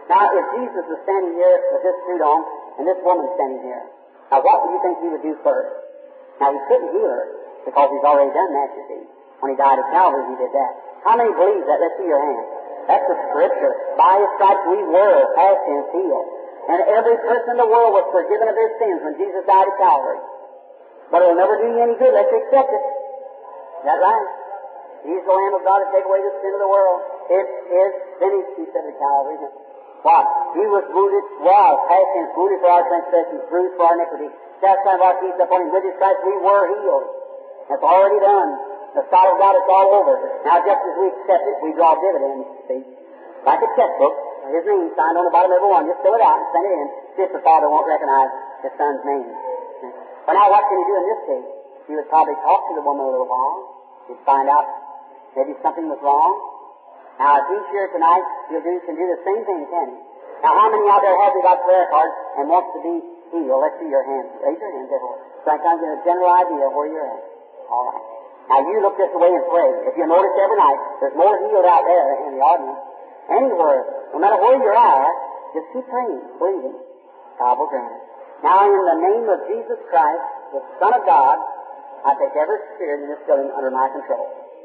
Now, if Jesus was standing here with this suit on, and this woman standing here, now what do you think he would do first? Now, he couldn't heal her, because he's already done that, you see. When he died at Calvary, he did that. How many believe that? Let's see your hand. That's the Scripture. By his stripes we were, past tense, healed. And every person in the world was forgiven of their sins when Jesus died at Calvary. But it'll never do you any good unless you accept it. Is that right? He's the Lamb of God to take away the sin of the world. It is finished, he said at Calvary. Why? He was wounded, past tense, wounded for our transgressions, bruised for our iniquity. Chastisement of our peace upon him. With his stripes we were healed. That's already done. The sight of God is all over. Now, just as we accept it, we draw dividends, see? Like a checkbook, his name signed on the bottom of every one. Just fill it out and send it in. See if the Father won't recognize his Son's name. But now, what can he do in this case? He would probably talk to the woman a little while. He'd find out maybe something was wrong. Now, if he's here tonight, can do the same thing, can he? Now, how many out there have got prayer cards and wants to be healed? Let's see your hands. Raise your hands, everyone. So I can get a general idea of where you're at. All right. Now, you look this way and pray. If you notice every night, there's more healed out there in the audience. Anywhere, no matter where you're at, just keep praying, believing. God will grant it. Now, in the name of Jesus Christ, the Son of God, I take every spirit in this building under my control.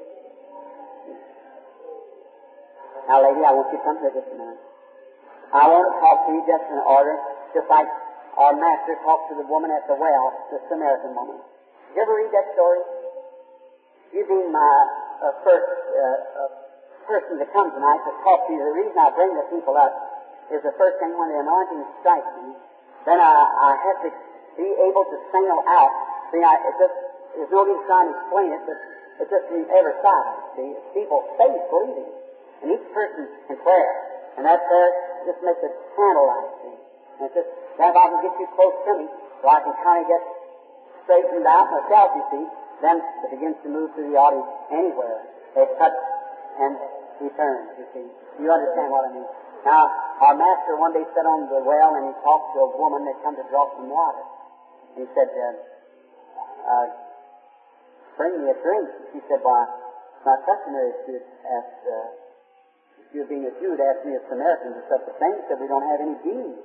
Now, lady, I want you to come here just a minute. I want to talk to you just in order, just like our Master talked to the woman at the well, the Samaritan woman. Did you ever read that story? You being my first person to come tonight to talk to you, the reason I bring the people up is the first thing when the anointing strikes me, then I have to be able to single out. See, there's no need trying to explain it, but it's just from every side. See, it's people's faith believing. And each person in prayer. And that prayer just makes it candlelight, see. And it's just, then if I can get you close to me, so I can kind of get straightened out myself, you see, then it begins to move through the audience anywhere. They touch and return, you see. You understand what I mean? Now, our Master one day sat on the well and he talked to a woman that come to draw some water. He said, bring me a drink. She said, why, it's not customary to ask, if you're being a Jew, to ask me a Samaritan to such a thing. He said, we don't have any beans.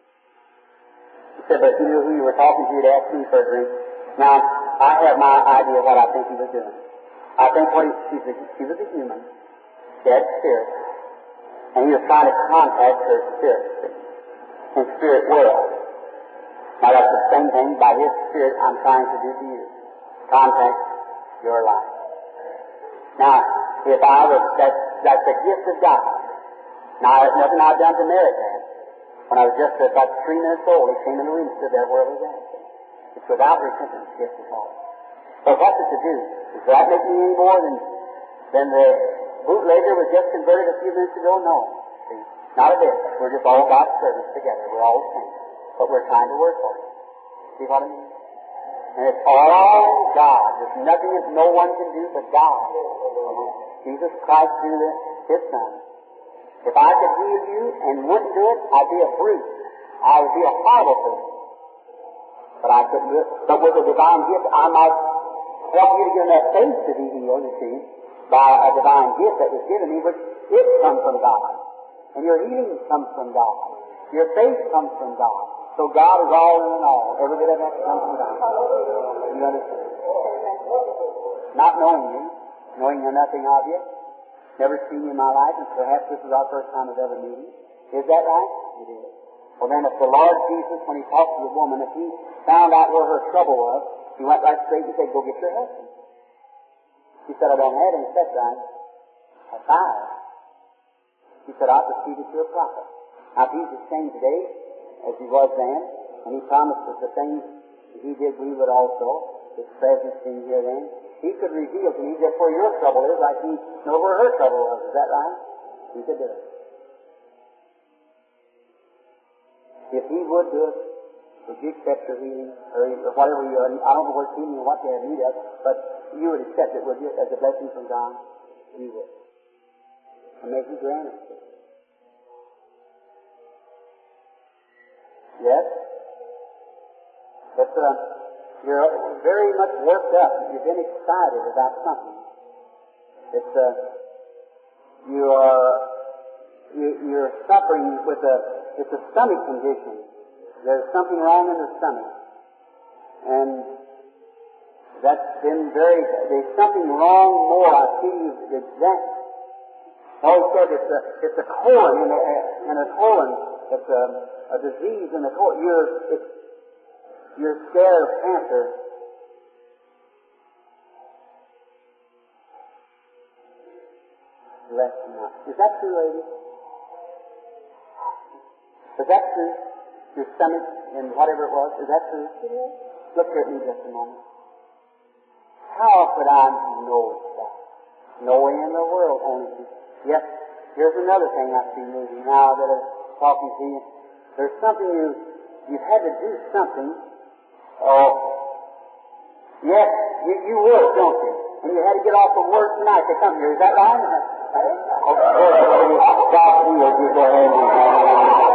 He said, but if you knew who you were talking to, you'd ask me for a drink. Now, I have my idea of what I think he was doing. I think she was a human, dead spirit, and he was trying to contact her spirit, in spirit world. Now that's the same thing by his spirit I'm trying to do to you. Contact your life. Now, if I was, that's the gift of God. Now, there's nothing I've done to merit that. When I was just about 3 minutes old, he came in the room and stood there where we were. It's without repentance, gift of all. But what's it to do? Does that make me any more than the bootlegger was just converted a few minutes ago? No. See, not a bit. We're just all God's servants together. We're all the same. But we're trying to work for it. See what I mean? And it's all God. There's nothing that no one can do but God. Jesus Christ through His Son. If I could heal you and wouldn't do it, I'd be a brute. I would be a horrible person. But I couldn't do it. But with a divine gift, I might help you to get enough faith to be healed, you see, by a divine gift that was given me, which it comes from God. And your healing comes from God. Your faith comes from God. So God is all in all. Every bit of that comes from God. You understand? Not knowing you, knowing nothing of you, never seen you in my life, and perhaps this is our first time of ever meeting. Is that right? It is. Well then, if the Lord Jesus, when He talked to the woman, if He found out where her trouble was, He went right straight and said, go get your husband. She said, I don't have any. That's right. I died. He said, I proceeded to a prophet. Now, if He's the same today as He was then, and He promised us the things that He did, we would also, His presence being here then, He could reveal to me just where your trouble is, like He knew where her trouble was. Is that right? He could do it. If He would do it, would you accept your healing, or whatever you are? I don't know where it's healing or what you have need of, but you would accept it, would you, as a blessing from God? You would. And make Him grant it. Yes? But you're very much worked up. You've been excited about something. You are you're suffering with it's a stomach condition. There's something wrong in the stomach. And that's been there's something wrong more. I see the exact. Oh, he said it's a colon in a colon. It's a disease in the colon. You're scared of cancer. Less than that. Is that true, lady? Is that true? Your stomach and whatever it was, is that true? Look here at me just a moment. How could I know that? No way in the world, only. Yes, here's another thing I see maybe now that I'm talking to you. There's something you've had to do something. Oh, yes, you work, don't you? And you had to get off of work tonight to come here. Is that right? Stop here. You go ahead and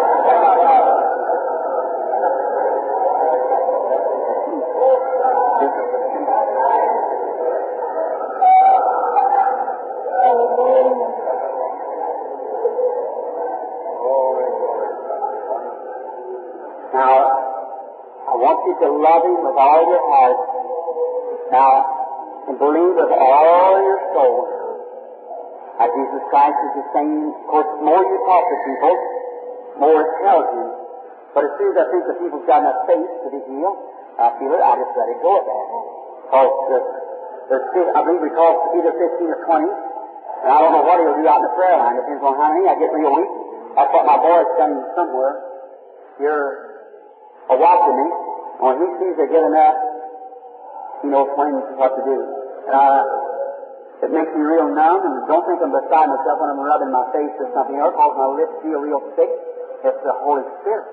to love Him with all your heart. Now, and believe with all your soul. Now, Jesus Christ is the same. Of course, the more you talk to people, more it tells you. But as soon as I think the people's got enough faith to be healed, I feel it, I just let it go at that. Because I believe we call either 15 or 20, and I don't know what he'll do out in the prayer line. Depends on how many. I get real weak. That's what my boy's done somewhere. You're watching me. When he sees they get enough, he knows what to do. It makes me real numb, and don't think I'm beside myself when I'm rubbing my face or something, or cause my lips feel real thick. It's the Holy Spirit.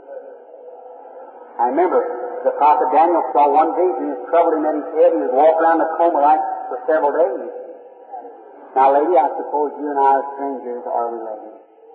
I remember the prophet Daniel saw one vision. He was troubled in his head. He was walking around the coma like for several days. Now, lady, I suppose you and I are strangers, are we, lady?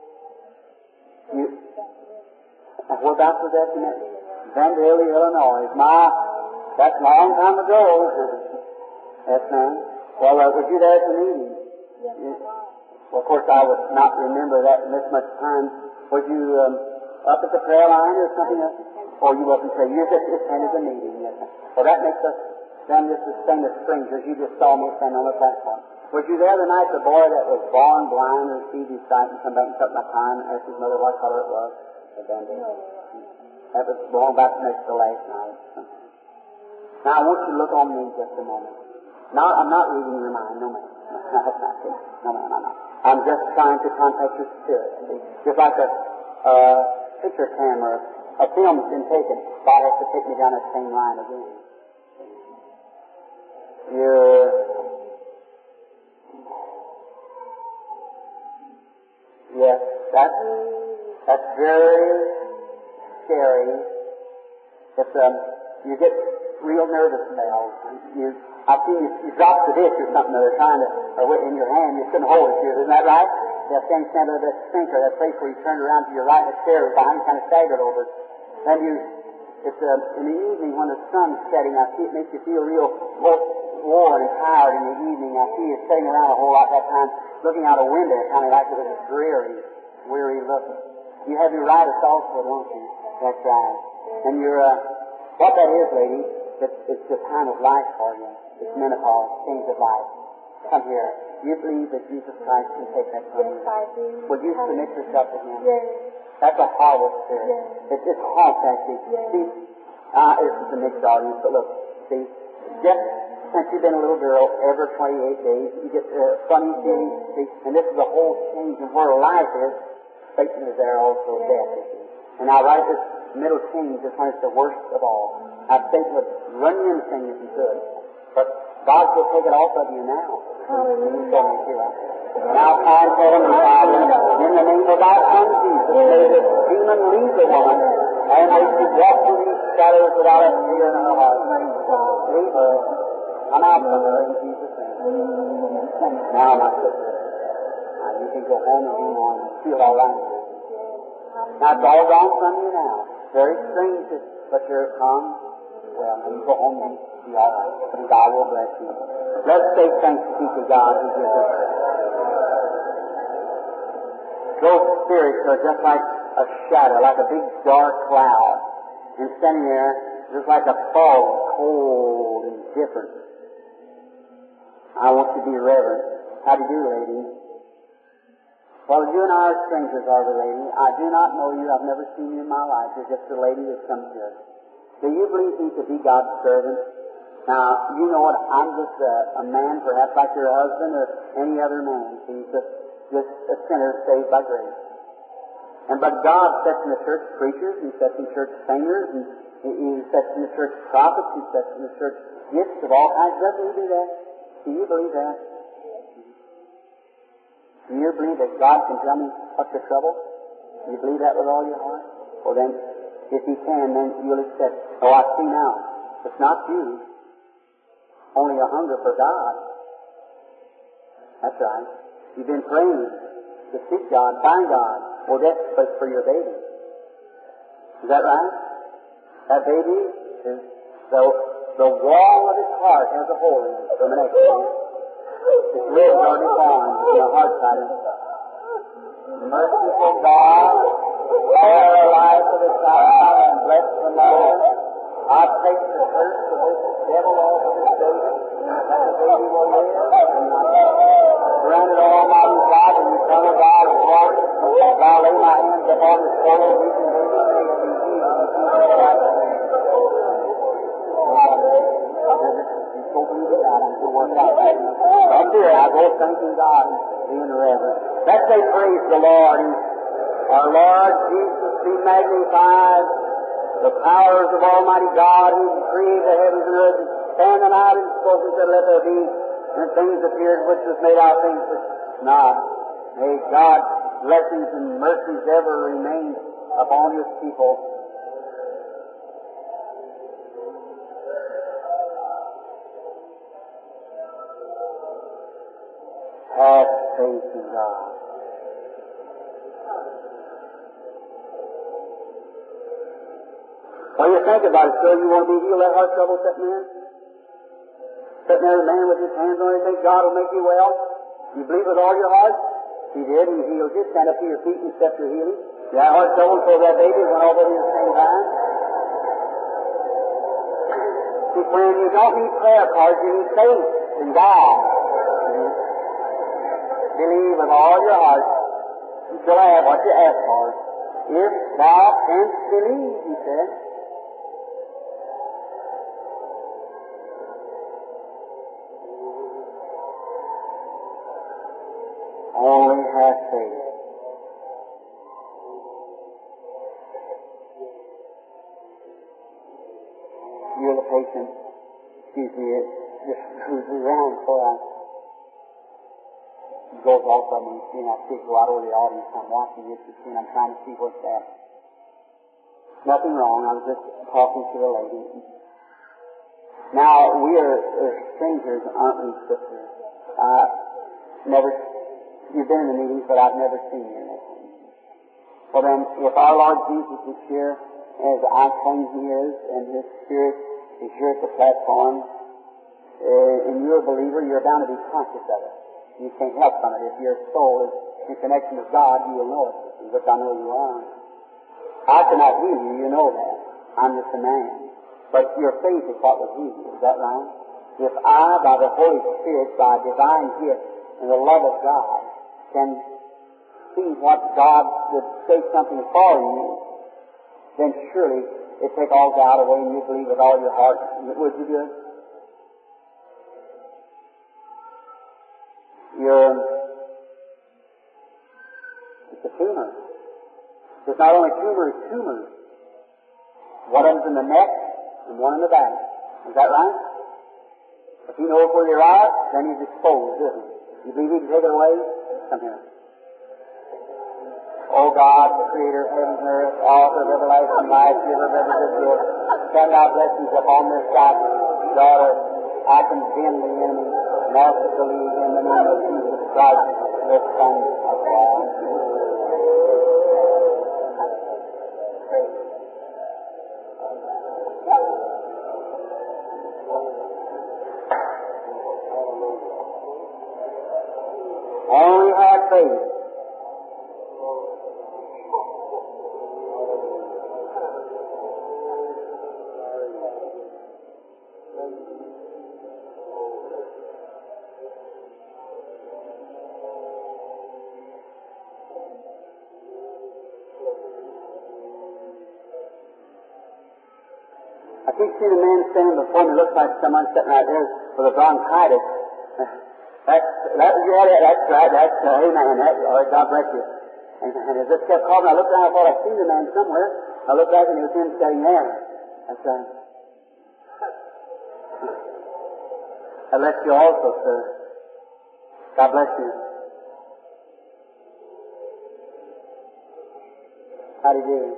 Whereabouts was that tonight? Vandalia, Illinois. That's a long time ago. Yes, ma'am. Well, was you there at the meeting? Yes. Well, of course, I would not remember that in this much time. Was you up at the prayer line or something else? Or you wasn't there? You just attended the meeting. Yes, ma'am. Well, that makes us then just the same as strangers. You just saw me stand on the platform. Was you there the night the boy that was born blind received his sight and come back and took my time and asked his mother what color it was? That was going back next to last night. Now, I want you to look on me just a moment. Now, I'm not reading your mind. No, ma'am. That's not true. No, ma'am, I'm not. I'm just trying to contact your spirit. Just like a picture camera. A film's been taken. God has to take me down that same line again. Yes, that's very scary. It's you get real nervous spells. I've seen you drop the dish or something, or they're trying to, or in your hand, you couldn't hold it. Isn't that right? That thing stand over that sink or that place where you turned around to your right and the chair was behind you, kind of staggered over it. Then it's in the evening when the sun's setting, I see it makes you feel real worn and tired in the evening. I see you sitting around a whole lot that time, looking out a window, kind of like it was dreary, weary looking. You have your rhinitis also, don't you? That's right. And what that is, lady, it's the time of life for you. It's menopause, change of life. Come here. You believe that Jesus Christ can take that from you? Yes, I do. Would you submit yourself to Him? Yes. That's a horrible spirit. Yes. It's haunts, actually. Yes. See, this is a mixed audience, but look, see, just since you've been a little girl, every 28 days, you get funny feelings, see, and this is a whole change in where life is. Satan is there also, death is there. And now right this middle change is when it's the worst of all. Now Satan would run you in the thing if he could. But God will take it off of you now. Now, kind Heavenly Father, in the name of our Son Jesus, may this demon leave the woman, and may she walk through these shadows without a fear in her heart. Leave her. Come out from her in Jesus' name. Now, my sister, you can go home and be normal. Feel all right. Now, it's all gone from you now. Very strange, but you're calm. Well, you go home and be all right. And God will bless you. Let's say thanks be to God who gives us. those spirits are just like a shadow, like a big dark cloud, and standing there just like a fog, cold and different. I want to be reverent. How do you do, lady? Well, you and I are strangers, are we, lady? I do not know you. I've never seen you in my life. You're just a lady that's come to us. Do you believe me to be God's servant? Now, you know what? I'm just a man, perhaps like your husband or any other man. He's just a sinner saved by grace. But God sets in the church preachers, He sets in church singers, and He sets in the church prophets, He sets in the church gifts of all kinds. Doesn't He do that? Do you believe that? Do you believe that God can tell me what's the trouble? Do you believe that with all your heart? Well then, if He can, then you'll accept. Oh, I see now. It's not you. Only a hunger for God. That's right. You've been praying to seek God, find God. Well, that's for your baby. Is that right? That baby is the wall of his heart has a hole in it from an accident. His ribs are deformed from the heart side. Merciful God, spare the life of the child and bless the mother. I take the curse of this devil off of this baby, that the baby will live, and granted Almighty God and eternal God of glory, I lay my hands upon this poor weeping baby, may it be healed in Jesus Christ. He's so believing God, I'm going to work out. Up here, I go thanking God and being reverent. Let's say praise the Lord. Our Lord Jesus be magnified. The powers of Almighty God who created the heavens and earth, and standing out and spoken said, let there be, and things appeared which was made out things which not. May God's blessings and mercies ever remain upon His people. Have faith in God. What do you think about it, sir? You want to be healed of that heart trouble sitting there? Sitting there, a man with his hands on it, think God will make you well? You believe with all your heart? He did, He healed you. Stand up to your feet and accept your healing. You had heart trouble so that baby went over here at the same time. See, friend, you don't need prayer cards, you need faith in God. Believe with all your heart. You shall have what you ask for. If thou canst believe, He said. Only have faith. You're the patient. Excuse me, it just cruises around before it goes off of me. You know, I see it go out over the audience. I'm watching this, and I'm trying to see what's that. Nothing wrong. I was just talking to the lady. Now, we are strangers, aren't we, sisters? You've been in the meetings, but I've never seen you. Well then, if our Lord Jesus is here, as I claim He is, and His Spirit is here at the platform, and you're a believer, you're bound to be conscious of it. You can't help from it. If your soul is in connection with God, you will know it, which I know you are. I cannot heal you, you know that. I'm just a man. But your faith is what will heal you, is that right? If I, by the Holy Spirit, by divine gift and the love of God, can see what God would say something for you, then surely it take all doubt away and you believe with all your heart. Would you do it? It's a tumor. It's not only tumor, it's tumors. One of them's in the neck and one in the back. Is that right? If He knows where you're at, then He's exposed, isn't He? You believe He can take it away? Come here. O God, the Creator of heaven and earth, author of everlasting life, giver of every good gift, send Thy blessings upon this daughter. I condemn the enemy, and also believe in the name of Jesus Christ, the Son of God. Only have faith. I keep seeing a man standing before me, looks like someone sitting right there with a bronchitis. That's right, amen. God bless you. And as this kept calling, I looked around, I thought I'd seen the man somewhere. I looked back and he was him sitting there. That's right. I bless you also, sir. God bless you. How do you do?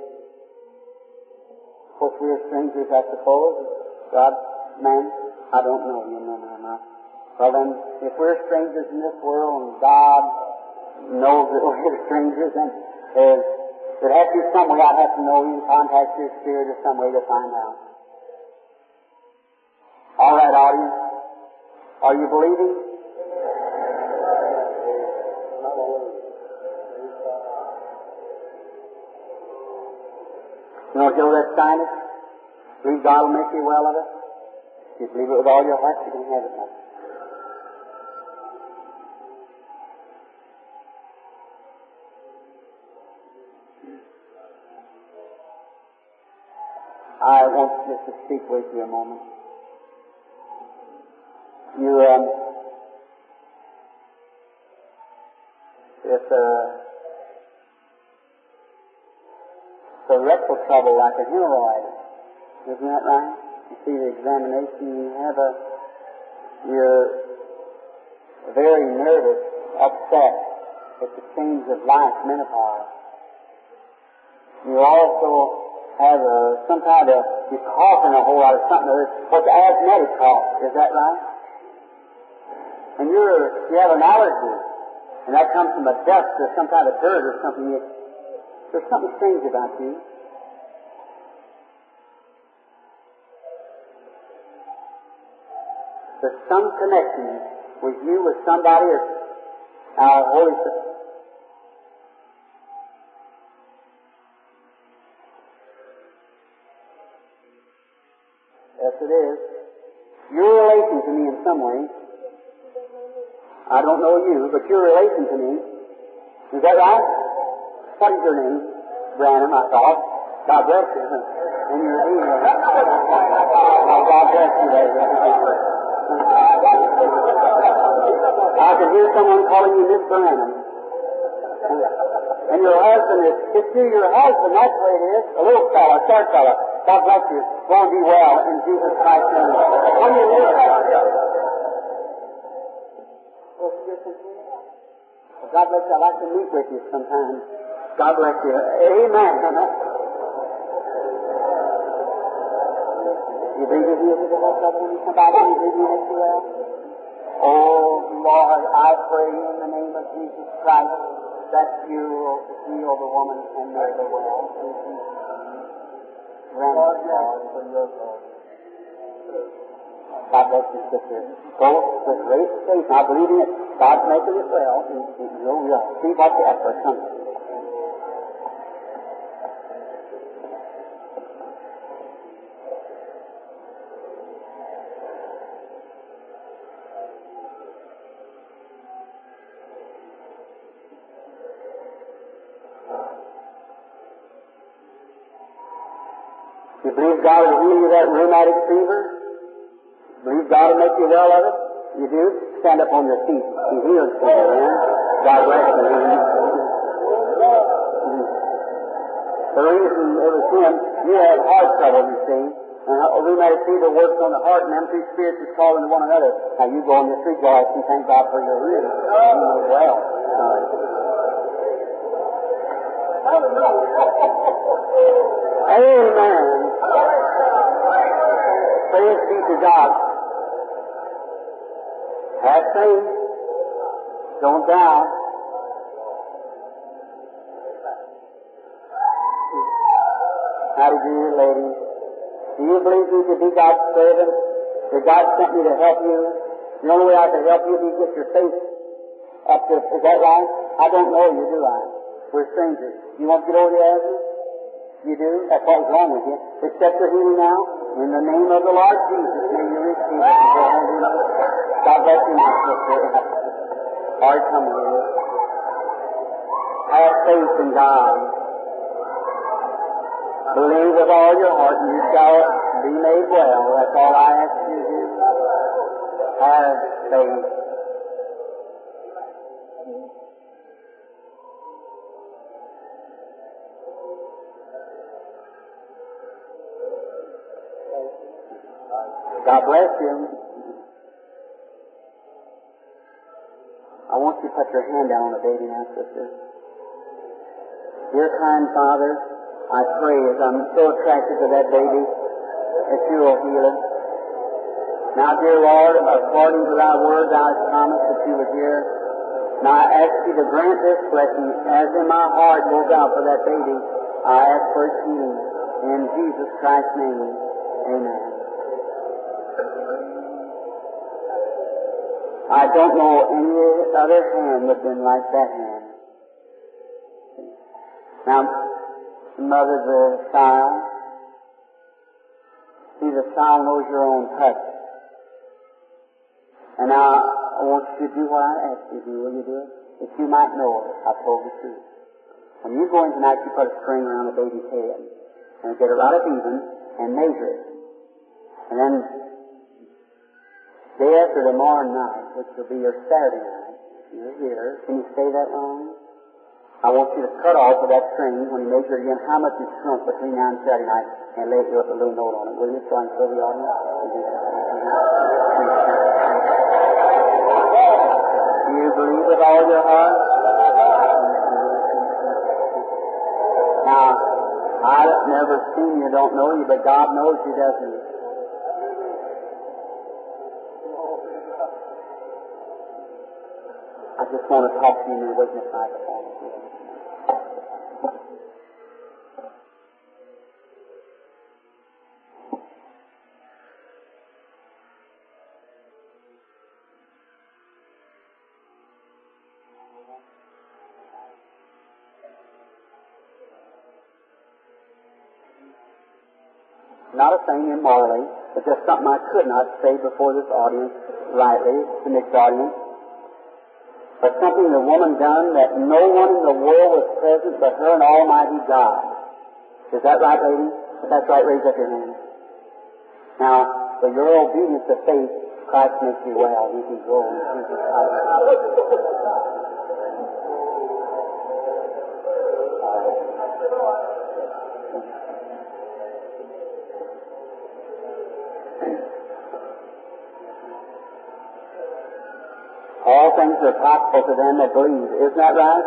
Of course, we are strangers, I suppose. God, man, I don't know you. No. Well then, if we're strangers in this world and God knows that we're strangers, then there has to be some way I have to know you and contact your spirit or some way to find out. All right, audience. Are you believing? You know what that sign is? Believe God will make you well of it. If you believe it with all your heart, you can have it now. I want just to speak with you a moment. If the rectal trouble like a hemorrhoid, isn't that right? You see the examination, you're very nervous, upset at the change of life, menopause. You also have some kind of, you're coughing a whole lot of something, what's asthmatic cough, is that right? And you have an allergy, and that comes from a dust or some kind of dirt or something. There's something strange about you. There's some connection with you, with somebody, or our Holy Spirit. Yes, it is. You're a relation to me in some way. I don't know you, but you're a relation to me. Is that right? What is your name? Branham, I thought. God bless you. And you're here. Oh, God bless you, baby. I could hear someone calling you Miss Branham. And your husband it's you, your husband, that's the way it is. A little fella, short fella. God bless you. Go and be well in Jesus Christ's name. What do you live? God bless you. I'd like to meet with you sometime. God bless you. Amen. You bring your heels to the trouble when you come back and you bring your heels well? Oh, Lord, I pray in the name of Jesus Christ that you will heal the woman and make her well. Grant it, Lord, for your glory. God bless you, sister. Go with great faith. I believe in it. God's making it well. You'll see what the effort comes. You believe God will heal you of that rheumatic fever? Believe God will make you well of it? You do? Stand up on your feet. He heals you, man. God bless you. The reason it was him, you had heart trouble, you see. And rheumatic fever works on the heart, and them two spirits is calling to one another. Now you go on your street, guys, and thank God for your healing. You well. Amen. Praise be to God. Have faith. Don't doubt. How do you do, ladies? Do you believe you could be God's servant? That God sent me to help you? The only way I can help you is to get your faith up to, is that right? I don't know you, do I? We're strangers. You want to get over the asthma? You do? That's what's wrong with you. Accept your healing now. In the name of the Lord Jesus, may you receive it. God bless you, my sister. Lord, come here. Have faith in God. Believe with all your heart and you shall be made well. That's all I ask you to do. Have faith. God bless you. I want you to put your hand down on the baby now, sister. Dear kind Father, I pray as I'm so attracted to that baby that you will heal it. Now, dear Lord, according to thy word, thou hast promised that you would hear. Now I ask you to grant this blessing as in my heart goes out for that baby. I ask for its healing. In Jesus Christ's name, amen. I don't know any other hand that's been like that hand. Now, mother, the child, see, the child knows your own touch. And now, I want you to do what I asked you to do. Will you do it? That you might know it. I told the truth. When you go in tonight, you put a string around the baby's head and get it right up even and measure it. And then, day after tomorrow night, which will be your Saturday night, you're here. Can you stay that long? I want you to cut off with that string when you measure it again how much it's shrunk between now and Saturday night and lay it with a little note on it. Will you? So I can show the audience. Do you believe with all your heart? Now, I've never seen you, don't know you, but God knows you, doesn't he? I just want to talk to you in your witness microphone. Not a thing immorally, but just something I could not say before this audience rightly, the mixed audience. But something the woman done that no one in the world was present but her and Almighty God. Is that right, lady? If that's right, raise up your hand. Now, for your obedience to faith, Christ makes you well. You can go in Jesus' name. All things are possible to them that believe. Isn't that right?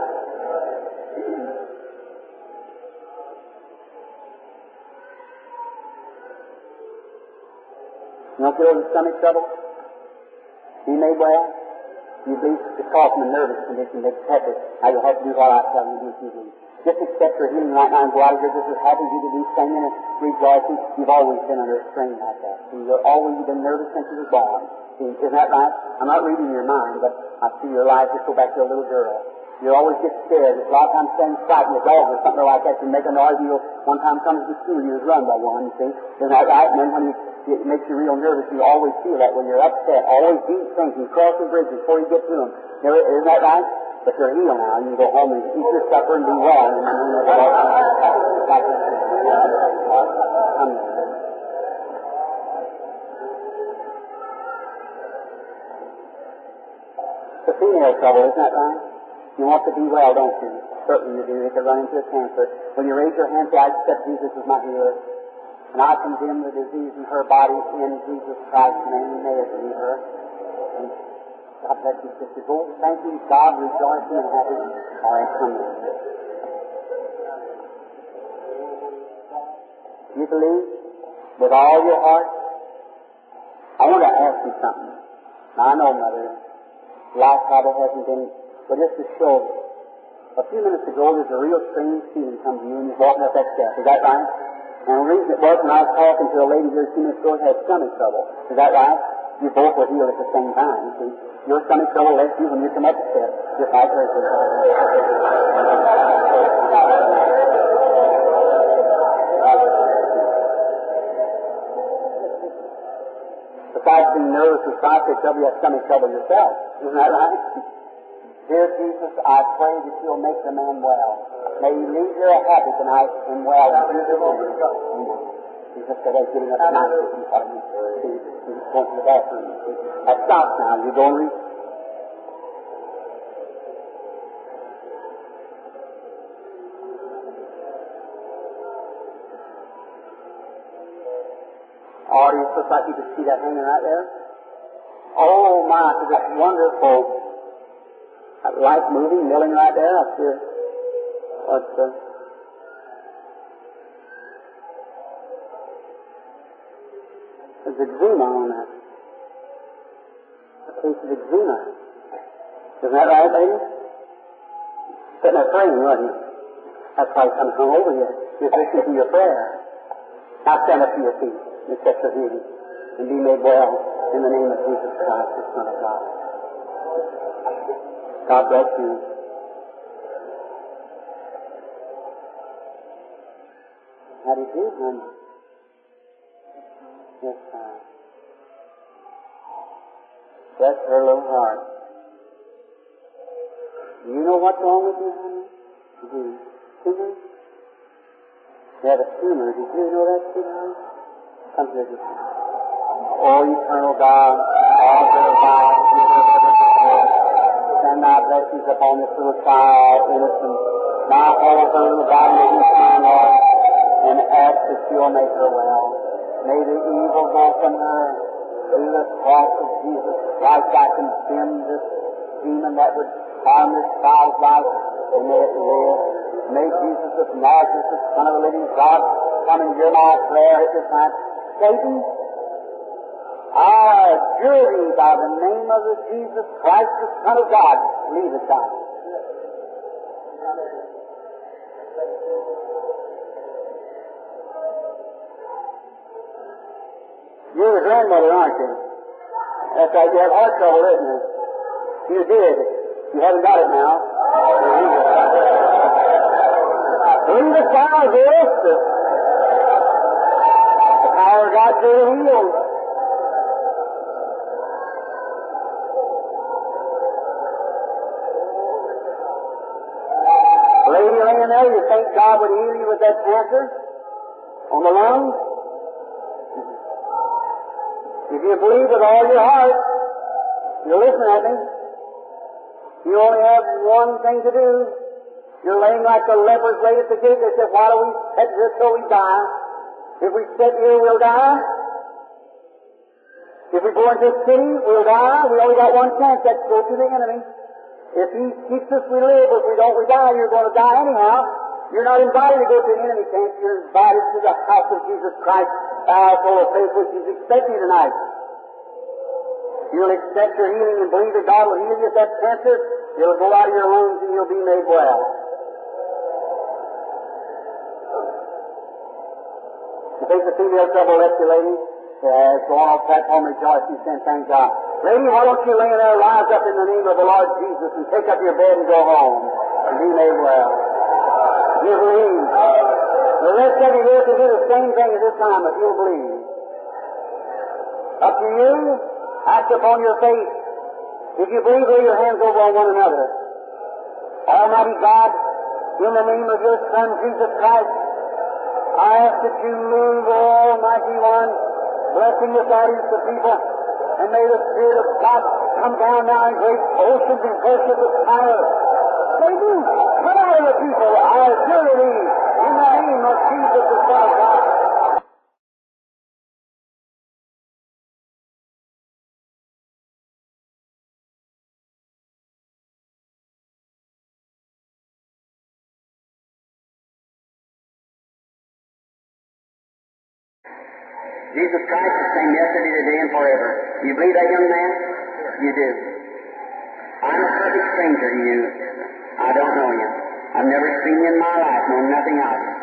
You don't feel the stomach trouble? You made well? You believe it's caused from a nervous condition that's pepper. Now you'll have to do what I tell you to do. Just accept your healing right now and go out of here just as happy as you to be singing and rejoicing. You've always been under a strain like that. See, you've always been nervous since you were born. See, isn't that right? I'm not reading your mind, but I see your life just go back to a little girl. You always get scared. A lot of times standing frightened, a dog or something like that, you make a noise, you one time comes to school, you was run by one, you see. Isn't that right? And then when it makes you real nervous, you always feel that when you're upset. Always deep thinking, crossing bridges before you get to them. Isn't that right? But you're healed now. You can go home and eat your supper and be well. And then you It's a female trouble, isn't that right? You want to be well, don't you? Certainly you do. You could run into a cancer. When you raise your hand, say, I accept Jesus as my healer. And I condemn the disease in her body in Jesus Christ's name. May it leave her. And God bless you, sister. Go, thank you, God, rejoicing and happy. All right, come in. You believe with all your heart? I want to ask you something. Now, I know, Mother, life probably hasn't been, but just to show you. A few minutes ago, there's a real strange feeling come to you, and you're walking up that step. Is that right? And the reason it was, when I was talking to a lady here a few minutes ago, had stomach trouble. Is that right? You both were healed at the same time. See, your stomach trouble left you when you come up the steps, just like hers. Besides being nervous and psychic trouble, you have stomach trouble yourself. Isn't that right? Dear Jesus, I pray that you'll make the man well. May you leave here happy tonight and well. Jesus said, I'm getting up tonight for you. He's going to the bathroom. That stops now. You go and read. Audience, looks like you can see that hanging right there. Oh my, it's just wonderful. That light moving, milling right there. I see what's there's eczema on that. A case of eczema. Isn't that right, lady? Sitting there praying, wasn't you? That's why he's come over you. He's listening to your prayer. Now stand up to your feet. Accept your healing and be made well in the name of Jesus Christ, the Son of God. God bless you. How do you do, honey? Yes, sir. Bless her little heart. Do you know what's wrong with you, honey? You do. Tumor? You have a tumor. Did you know that, sweetheart? Come here, just oh, eternal God, Author of God, send thy blessings upon this little child, innocent. Now hold her little body in your hand, Lord, and ask that you'll make her well. May the evil go from her through the cross of Jesus Christ. I condemn this demon that would harm this child's life, and may it live. May Jesus of Nazareth, the Son of the living God, come and hear my prayer at this time. Satan, I adjure thee by the name of the Jesus Christ, the Son of God, leave the child. You're a grandmother, aren't you? That's right, you have heart trouble, isn't it? You did. You haven't got it now. Leave the child, dear. Our God will heal. Lady laying there, you think God would heal you with that cancer on the lungs? If you believe with all your heart, you listen at me. You only have one thing to do. You're laying like the lepers laid at the gate. They said, why do we sit here till we die? If we sit here, we'll die. If we go into the city, we'll die. We only got one chance. That's to go to the enemy. If he keeps us, we live. If we don't, we die. You're going to die anyhow. You're not invited to go to an enemy camp. You're invited to the house of Jesus Christ, full of faith, which is expecting tonight. You'll accept your healing and believe that God will heal you of that cancer. It'll go out of your lungs and you'll be made well. You think the female trouble left you, lady? Go on off platform, rejoice and send thanks God. Lady, why don't you lay in there, rise up in the name of the Lord Jesus and take up your bed and go home and be made well. You believe. The rest of you here can do the same thing at this time if you'll believe. Up to you. Act upon your faith. If you believe, lay your hands over on one another. Almighty God, in the name of your Son, Jesus Christ, I ask that you move, Almighty One, blessing this audience of people, and may the Spirit of God come down now in great oceans and worship of power. Satan, come out of the people. I adjure thee in the name of Jesus, the Son of God. Jesus Christ is the same yesterday, today, and forever. You believe that, young man? You do. I'm a perfect stranger to you. I don't know you. I've never seen you in my life, know nothing of you.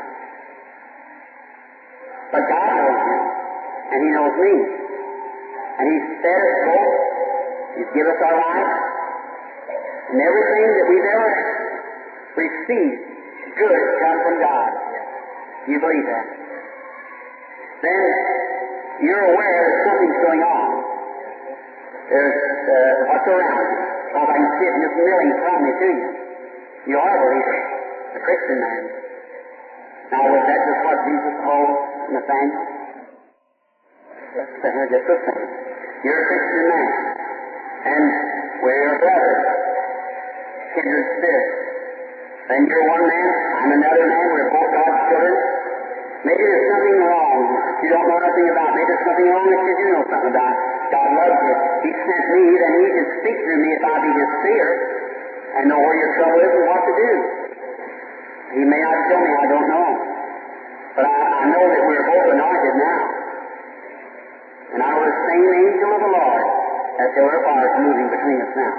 But God knows you, and He knows me. And He's fed us both. He's given us our life. And everything that we've ever received, good, comes from God. You believe that? Then you're aware that something's going on. There's what's around you. Because I can see it in this milling from me to you. You are a believer. a Christian man. Now, was that just what Jesus called Nathaniel? Just the same. You're a Christian man, and we're your brothers, kindred spirits. And you're one man, I'm another man, we're both God's children. Maybe there's something wrong you don't know nothing about. Maybe there's something wrong that you do know something about. God loves you. He sent me, then He can speak through me if I be His seer and know where your trouble is and what to do. He may not tell me, I don't know. But I know that we're both anointed now. And I was the same angel of the Lord as there were fires moving between us now.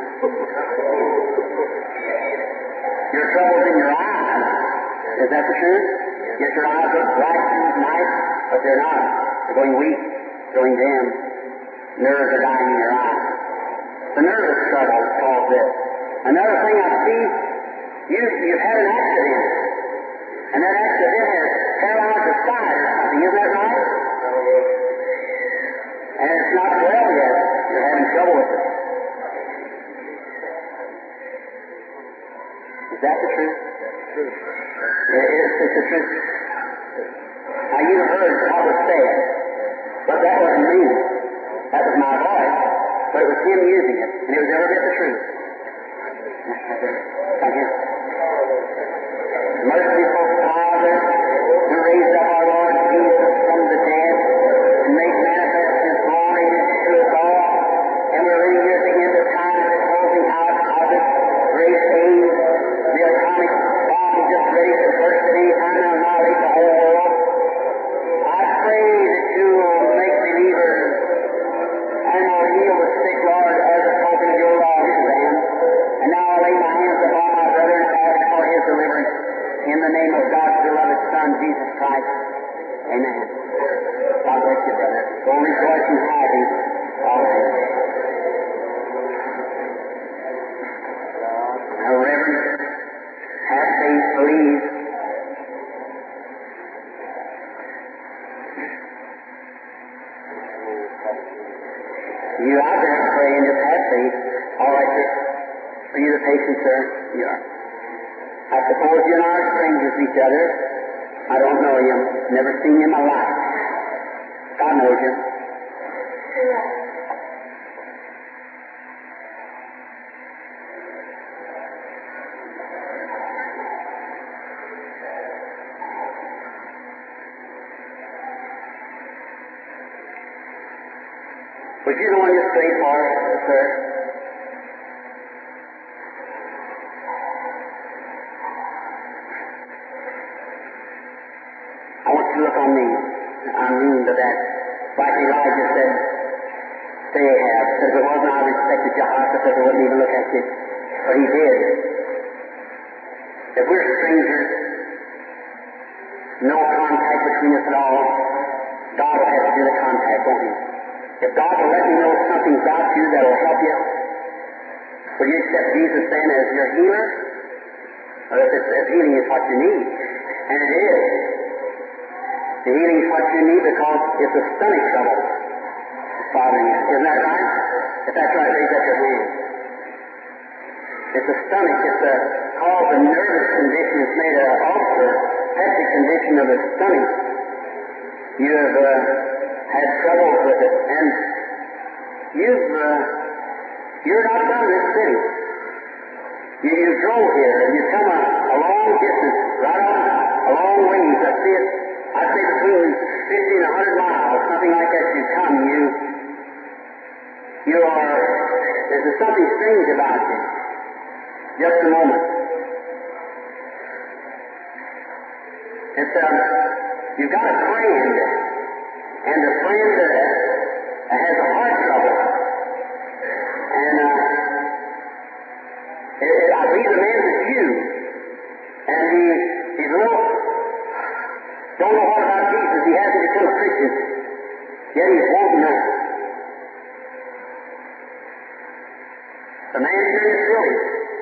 Your trouble's in your eyes. Is that the truth? Yes, your eyes look bright and nice, but they're not. They're going weak, growing dim. Nerves are dying in your eyes. The nervous trouble caused this. Another thing I see, you've had an accident. And that accident has paralyzed your side or something. Isn't that right? And it's not well yet. You're having trouble with it. Is that the truth? It's the truth. Now, you heard what was said, but that wasn't me. That was my voice, but it was Him using it, and it was every bit the truth. Thank you. Merciful Father, who raised up our Lord Jesus from the dead and made manifest His glory to us all, and we're living here at the end of time, closing out of this great age, the atomic bomb just ready to burst at any time and annihilate the whole world. I pray that you will make believers and will heal the sick, Lord, as a token of your love to them. And now I lay my hands upon my brother and ask for his deliverance in the name of God's beloved Son, Jesus Christ. Amen. God bless you, brother. Go rejoice and happy always. Now, Reverend, have faith, believe. You out there praying, just have faith. All right, sir. Are you the patient, sir? You are. I suppose you and I are strangers to each other. I don't know you. Never seen you in my life. God knows you. Would you go on your straight for us, sir? I want you to look on me. I mean to that. Like Elijah said, say Ahab, said if it wasn't I respected Jehoshaphat, I wouldn't even look at you. But he did. If we're strangers, no contact between us at all, God will have to do the contact, won't He? If God will let me know something's got you that will help you, will you accept Jesus then as your healer? Or if healing is what you need? And it is. The healing is what you need because it's a stomach trouble bothering you. Isn't that right? If that's right, raise up your hand. It's a stomach. It's called a nervous condition. It's made an ulcer, peptic condition of the stomach. You have had troubles with it, and you're not from this city. You drove here, and you come a long distance, right on a long ways. I see it. I'd say between 50 and 100 miles, something like that. You come, you are. There's something strange about you. Just a moment. It's you've got a friend. And the friend has a heart trouble. And I believe the man's a Jew. And he's a little, don't know what about Jesus. He hasn't become a Christian. Yet he's wanting that. The man here in the building.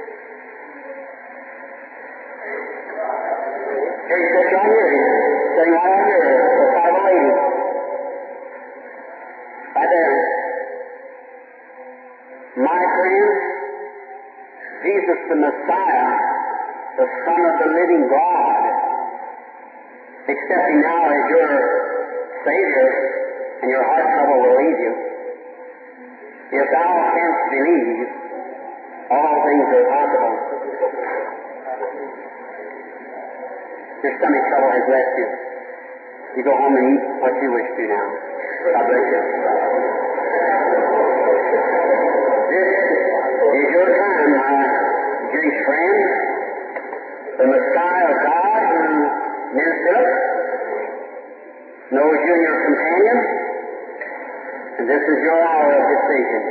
Here he's sitting right here. He's sitting right on here beside a lady. Right there. My friend, Jesus the Messiah, the Son of the living God, accept Him now as your Savior, and your heart trouble will leave you. If thou canst believe, all things are possible. Your stomach trouble has left you. You go home and eat what you wish to now. God bless you. This is your time, my Jewish friend. The Messiah of God, who knew Philip, knows you and your companion, and this is your hour of decision.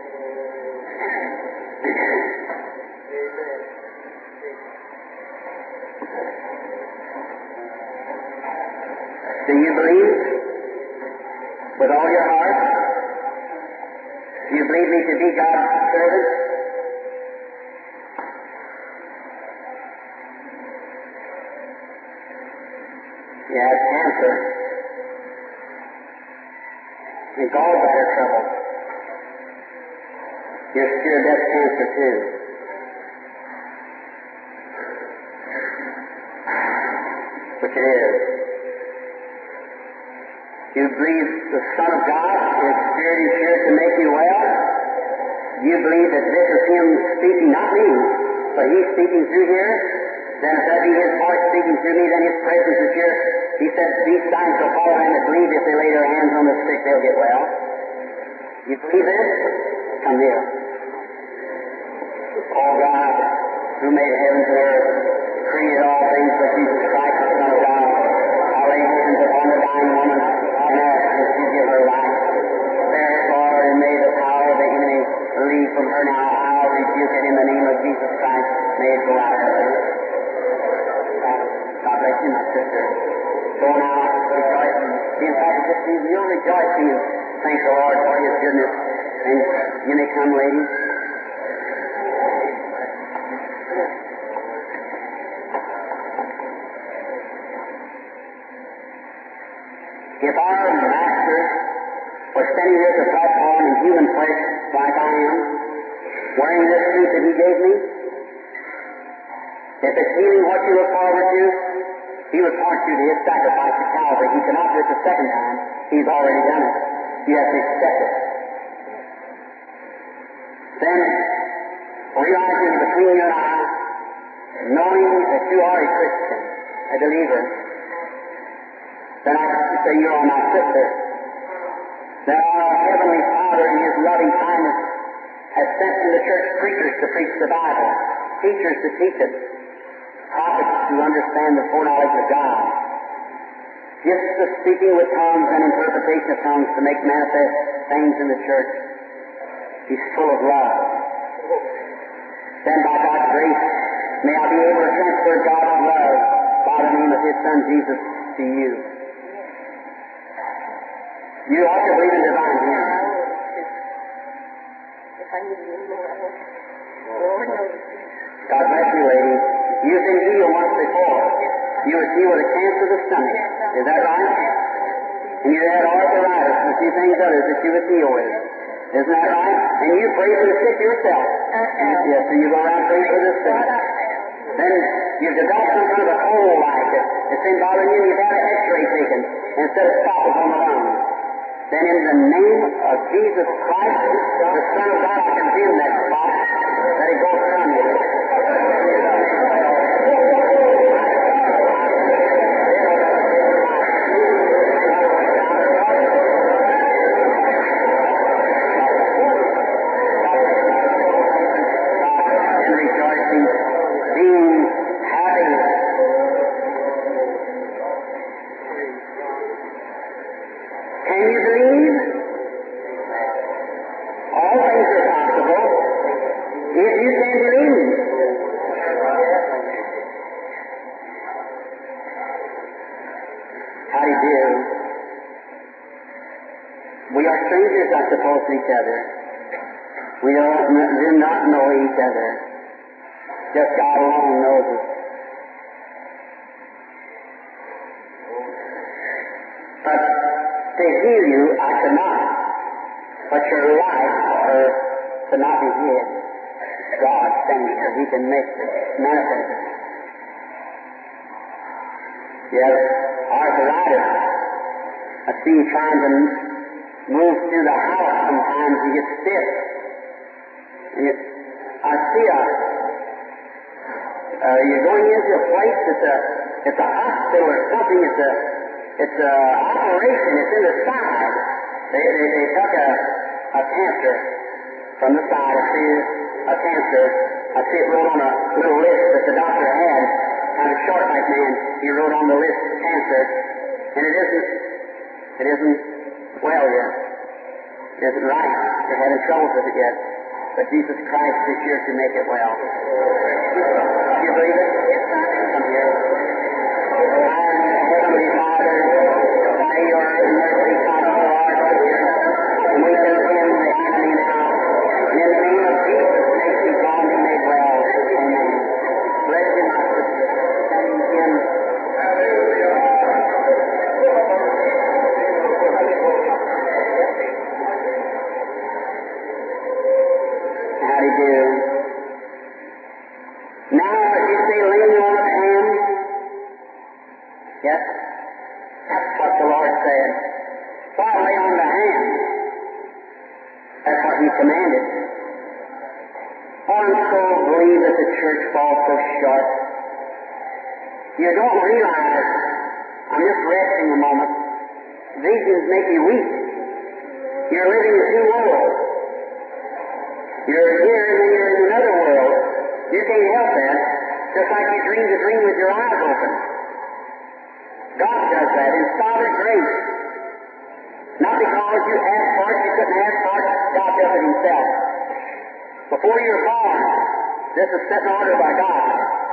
Do you believe with all your heart? Do you believe me to be God's servant? You have cancer and gallbladder trouble. You're sure that's cancer too. Which it is. You believe the Son of God, His Spirit is here to make you well. You believe that this is Him speaking, not me, but He's speaking through here. Then if that be His voice speaking through me, then His presence is here. He said, these signs will follow them that believe. If they lay their hands on the sick, they'll get well. You believe this? Come here. Oh God, who made heaven and earth, created all things for Jesus Christ, the Son of God. I lay hands upon the dying woman and ask that you give her life. Therefore, and may the power of the enemy leave from her now. I'll rebuke it in the name of Jesus Christ. May it go out of her. God bless you, my sister. Go now, rejoicing. In fact, just be real rejoicing and thank the Lord for His goodness. And you may come, ladies. If our Master was standing here at the platform in human flesh like I am, wearing this suit that He gave me, if it's healing what you look forward to, He would point you to His sacrifice at Calvary. He cannot do it the second time. He's already done it. You have to accept it. Then, realizing between you and I, knowing that you are a Christian, a believer, then I say you are my sister. That our Heavenly Father in His loving kindness has sent to the church preachers to preach the Bible, teachers to teach it, prophets to understand the foreknowledge of God, gifts of speaking with tongues and interpretation of tongues to make manifest things in the church. He's full of love. Then by God's grace, may I be able to transfer God's love by the name of His Son Jesus to you. You ought to believe in divine healing. God bless you, lady. You've been healed once before. You were healed with a cancer of the stomach. Is that right? And you had arthritis and a few things others that you was healed with. Isn't that right? And you prayed for the sick yourself. Yes, so you go around praying for the sick. Then you've developed some kind of a cold like it. It's been bothering you and you've had an x-ray taken instead of stopping on the lung. Then in the name of Jesus Christ, the Son of God, I condemn that spot, that it goes from you. And rejoicing, being happy. Can you believe? All things are possible if you can believe. How do you do? We are strangers, I suppose, to each other. We do not know each other. Just God alone knows us. But to heal you, I could not. But your life could not be hid. God standing here, He can make it manifest. You have arthritis. I see you trying to move through the house sometimes and get stiff. And I see you're going into a place it's a hospital or something. It's a operation. It's in the side. They took a cancer from the side. I see a cancer. I see it wrote on a little list that the doctor had. Kind of short like man. He wrote on the list cancer, and it isn't well yet. It isn't right. They're having troubles with it yet. But Jesus Christ is here to make it well. Do you believe it? Come here. Heavenly Father, by your mercy, come, O Lord, and we condemn the enemy now. And in the name of Jesus, make you God be made well. Amen. Bless you, my sister. Thank you. How do you do? Now, as you say, laying on of hands. Yes? That's what the Lord said. Why lay on the hands? That's what He commanded. I'm so believe that the church falls so short. You don't realize, I'm just resting a moment, visions make you weak. You're living in two worlds. You're here and then you're in another world. You can't help that, just like you dreamed a dream with your eyes open. God does that in sovereign grace. Not because you asked for it, you couldn't ask for it, God does it Himself. Before you were born, this is set in order by God.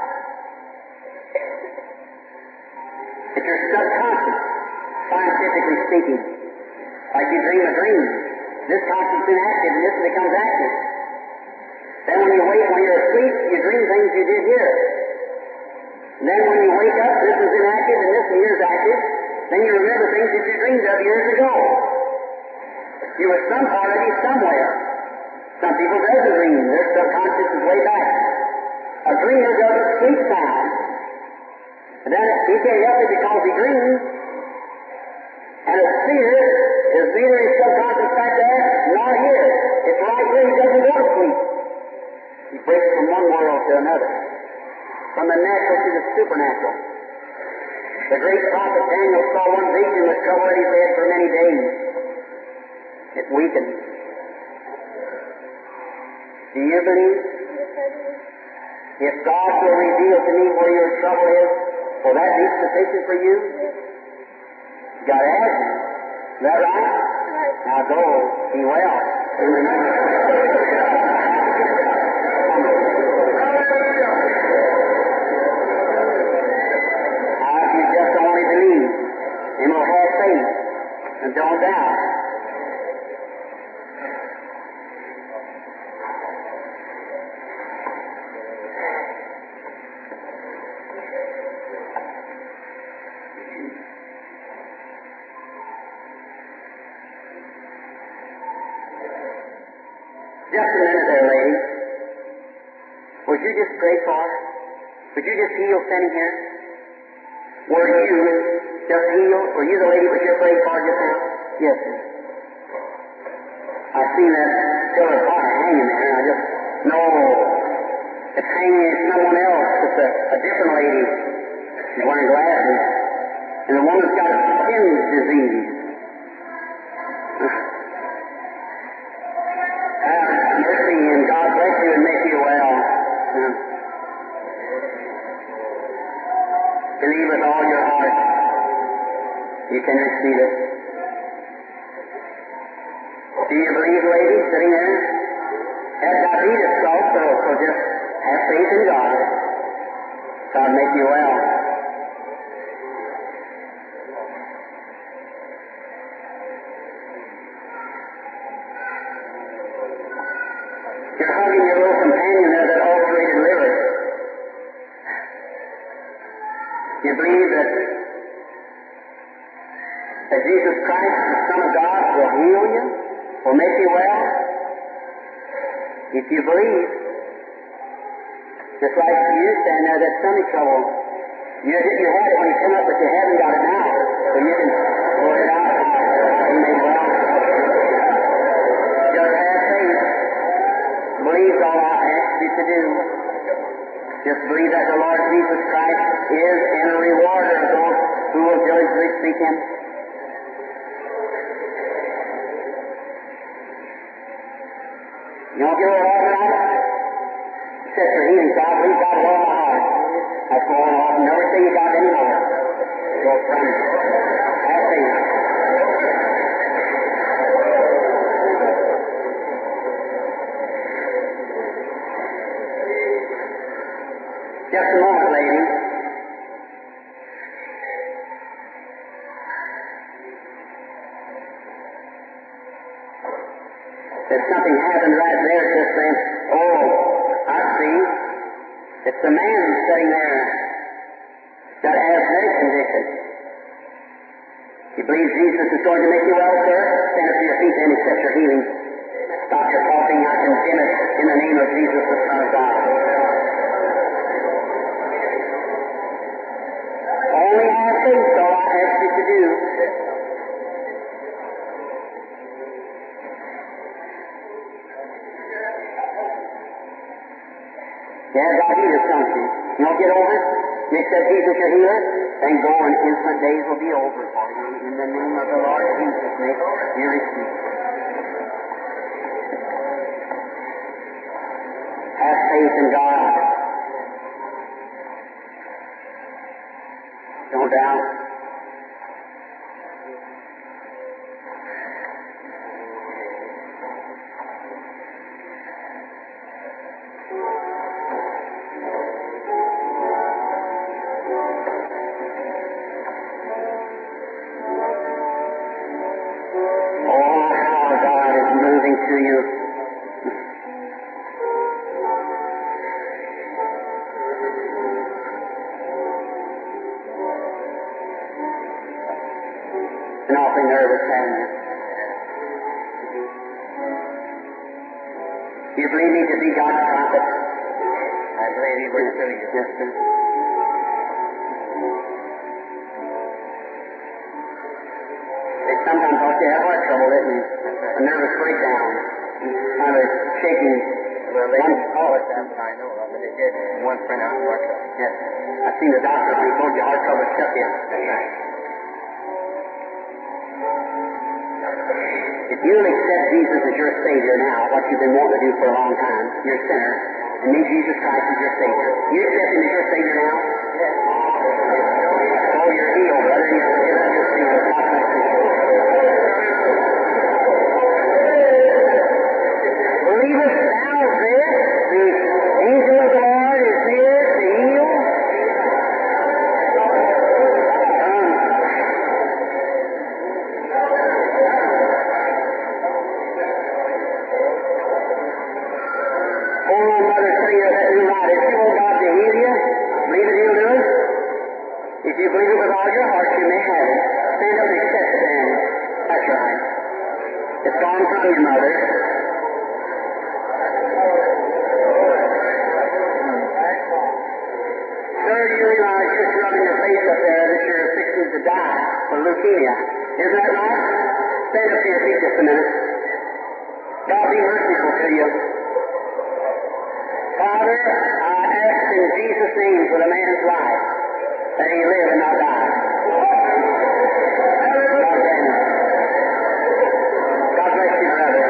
It's your subconscious, scientifically speaking. Like you dream a dream. This conscious is inactive and this becomes active. Then when you wake, when you're asleep, you dream things you did here. And then when you wake up, this is inactive and this here is active. Then you remember things that you dreamed of years ago. You were some part of you somewhere. Some people doesn't dream. Their subconscious is way back. A dreamer doesn't sleep sound. And then he can't help it because he dreams. And a seer is neither his subconscious back there nor here. It's right here he doesn't go to sleep. He breaks from one world to another. From the natural to the supernatural. The great prophet Daniel saw one vision which covered his head for many days. It weakened. Do you believe? If God will reveal to me where your trouble is, will that be sufficient for you? You got to ask Him. Is that right? Now go. Be well. In the name of and will have faith and don't doubt. Just a minute there, lady. Would you just pray for her? Would you just heal standing here? Were you just healed? Were you the lady which you prayed for just now? Yes, sir. I seen that silver pot hanging there, and I just know it's hanging in someone else. It's a different lady. She's wearing glasses. And the woman's got a skin disease. Have mercy, and God bless you and make you well. Believe with all your heart. You can receive it. Do you believe, lady, sitting there? Have diabetes also, so just have faith in God. God make you well. You're hugging your little companion there, that ulcerated liver. You believe that Jesus Christ, the Son of God, will heal you, will make you well? If you believe, just like you stand there, that stomach trouble, you had it when you come up, but you him? You don't get over all tonight? Except for healing, so I believe God with all my heart. That's going off. Never say you got any more. Go from you. Have faith. Just a moment, lady. There's something happened right there just then. Oh, I see. It's the man sitting there that has asthmatic condition. You believe Jesus is going to make you well, sir? Stand up to your feet and accept your healing. Stop your coughing. I condemn it in the name of Jesus, the Son of God. Only have faith, so I ask you to do. Yeah, God healed something. You don't get over it? You accept Jesus your healer? Then go and instant days will be over for you. In the name of the Lord Jesus, may you receive. Have faith in God. Don't doubt. To you. An awfully nervous family. You believe me to be God's prophet? I believe he works through you. Yes, sir. It sometimes helps you have heart trouble, isn't it? A nervous breakdown. Kind of shaking. Well, they didn't call it that, I know of, but they did. One friend out in Marshall. Yes. I've seen the doctor when he told you heart trouble shut in. That's right. If you'll accept Jesus as your Savior now, what you've been wanting to do for a long time, you're a sinner, and need Jesus Christ as your Savior. You accept Him as your Savior now? Yes. Oh, you're healed, brother. He's your Savior. God bless you. Believest thou this? The angel of the Lord is here to heal. Hold on, Mother, tell you that you're right. If you want God to heal you, believe that He'll do it. If you believe it with all your heart, you may have it. Stand up and accept it then. That's right. It's gone from you, Mother. Sir, you realize just rubbing your face up there that you're fixing to die from leukemia. Isn't that right? Stand up to your feet just a minute. God be merciful to you. Father, I ask in Jesus' name for the man's life that he live and not die. God bless you, brother.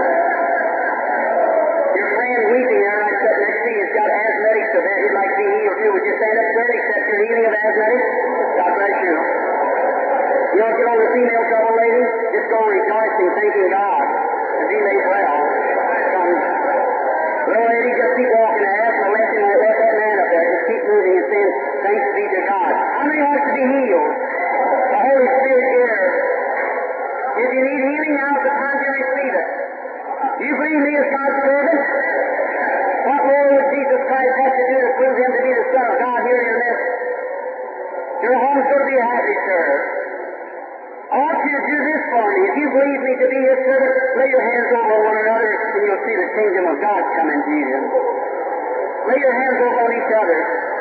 Your friend weeping there right sitting next to you has got asthmatic severe. He'd like to be healed too. Would you stand up, sir, and accept your healing of asthmatic? God bless you. You don't get on the female trouble, lady? Just go rejoicing, thanking God as He made well. Little lady, just keep walking there. Ask the left and let that man up there. Just keep moving and saying, thanks be to God. How many wants to be healed? The Holy Spirit here. If you need healing, now's the time to receive it. Do you believe me as God's servant? What more would Jesus Christ have to do to prove Him to be the Son of God here in your midst? Your home's going to be happy, sir. I want you to do this for me. If you believe me to be His servant, lay your hands over one another and you'll see the kingdom of God come into you. Lay your hands over on each other.